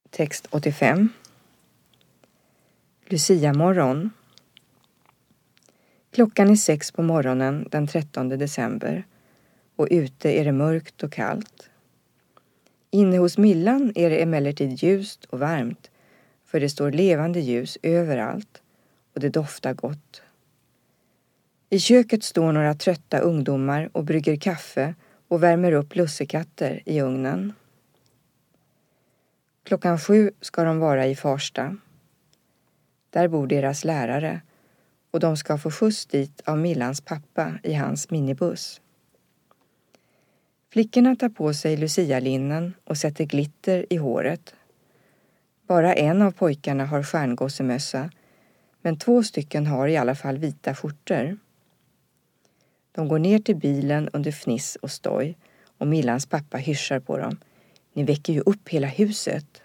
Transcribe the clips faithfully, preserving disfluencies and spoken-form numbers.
Text åttiofem. Lucia morgon. Klockan är sex på morgonen den trettonde december och ute är det mörkt och kallt. Inne hos Millan är det emellertid ljust och varmt, för det står levande ljus överallt och det doftar gott. I köket står några trötta ungdomar och brygger kaffe och värmer upp lussekatter i ugnen. Klockan sju ska de vara i Farsta. Där bor deras lärare och de ska få skjuts dit av Millans pappa i hans minibuss. Flickorna tar på sig lucialinnen och sätter glitter i håret. Bara en av pojkarna har stjärngossemössa, men två stycken har i alla fall vita skjortor. De går ner till bilen under fniss och stoj och Millans pappa hyschar på dem. Ni väcker ju upp hela huset.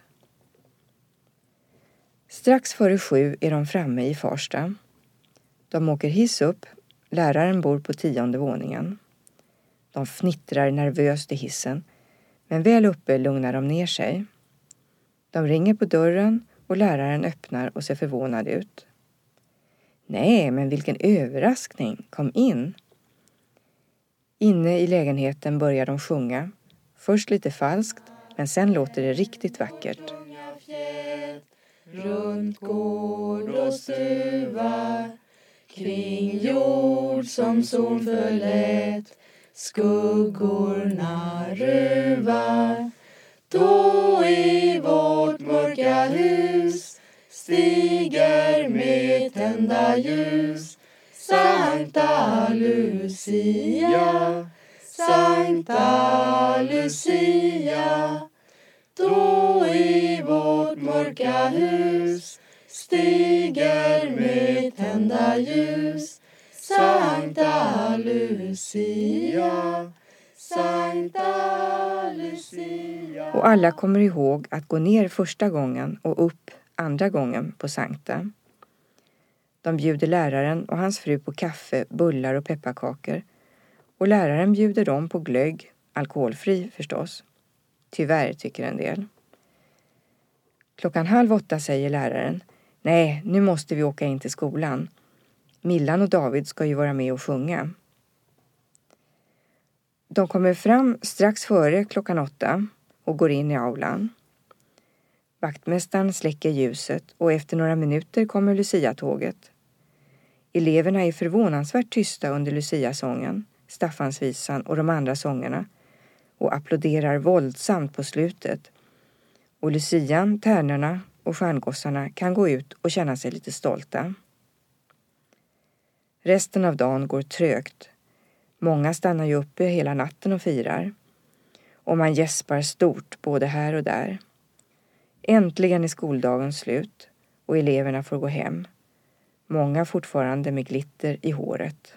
Strax före sju är de framme i Farsta. De åker hiss upp. Läraren bor på tionde våningen. De fnittrar nervöst i hissen, men väl uppe lugnar de ner sig. De ringer på dörren och läraren öppnar och ser förvånad ut. Nej, men vilken överraskning. Kom in. Inne i lägenheten börjar de sjunga. Först lite falskt, men sen låter det riktigt vackert. Runt gård och stuva, kring jord som sol förlät, skuggorna ruvar. Då i vårt mörka hus stiger med tända ljus Sankta Lucia, Sankta Lucia. Då i vårt mörka hus stiger med tända ljus Sankta Lucia, Sankta Lucia. Och alla kommer ihåg att gå ner första gången och upp andra gången på Sankta. De bjuder läraren och hans fru på kaffe, bullar och pepparkakor. Och läraren bjuder dem på glögg, alkoholfri förstås. Tyvärr, tycker en del. Klockan halv åtta säger läraren. Nej, nu måste vi åka in till skolan. Millan och David ska ju vara med och sjunga. De kommer fram strax före klockan åtta och går in i aulan. Vaktmästaren släcker ljuset och efter några minuter kommer Lucia-tåget. Eleverna är förvånansvärt tysta under Lucia-sången, Staffansvisan och de andra sångerna och applåderar våldsamt på slutet. Och Lucian, tärnorna och stjärngossarna kan gå ut och känna sig lite stolta. Resten av dagen går trögt. Många stannar ju uppe hela natten och firar. Och man gäspar stort både här och där. Äntligen är skoldagen slut och eleverna får gå hem. Många fortfarande med glitter i håret.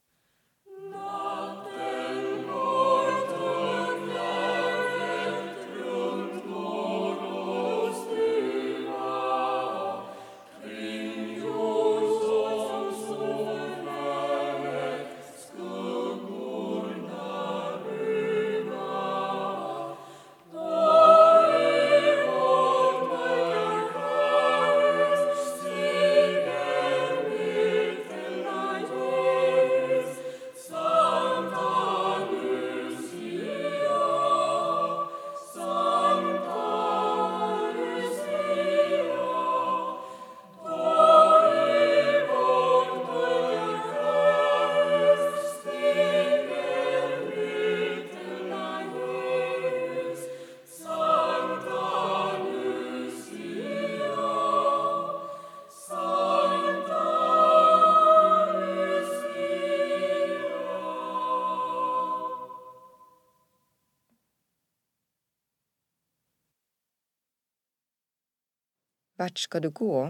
Vart ska du gå?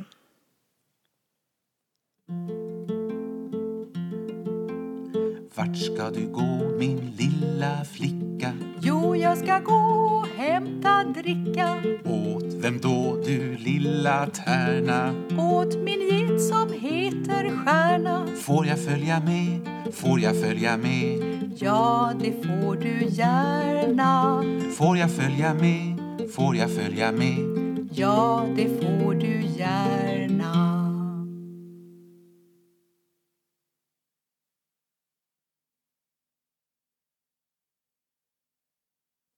Vart ska du gå, min lilla flicka? Jo, jag ska gå och hämta dricka. Åt vem då, du lilla tärna? Åt min get som heter Stjärna. Får jag följa med? Får jag följa med? Ja, det får du gärna. Får jag följa med? Får jag följa med? Ja, det får du gärna.